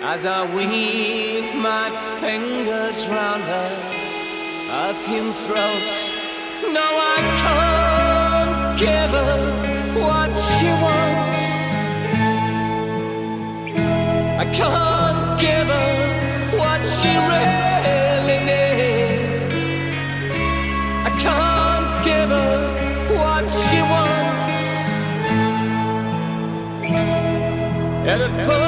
as I weave my fingers round her perfume throats. No, I can't give her what she wants. I can't give her what she really needs. I can't give her what she wants. And it